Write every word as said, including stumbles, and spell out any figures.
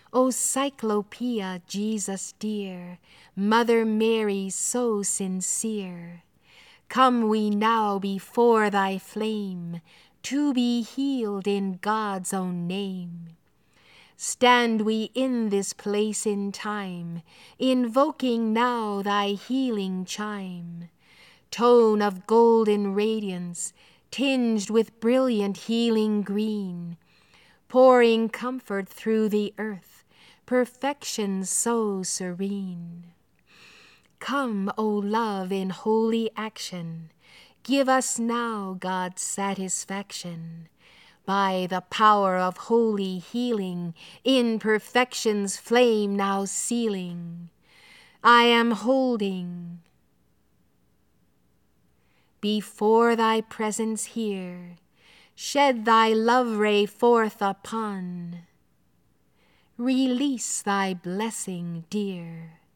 O Cyclopea, Jesus dear, Mother Mary so sincere, come we now before thy flame, to be healed in God's own name. Stand we in this place in time, invoking now thy healing chime, tone of golden radiance, tinged with brilliant healing green, pouring comfort through the earth, perfection so serene. Come, O love, in holy action, give us now God's satisfaction, by the power of holy healing, in perfection's flame now sealing. I am holding before thy presence here, shed thy love ray forth upon, release thy blessing dear.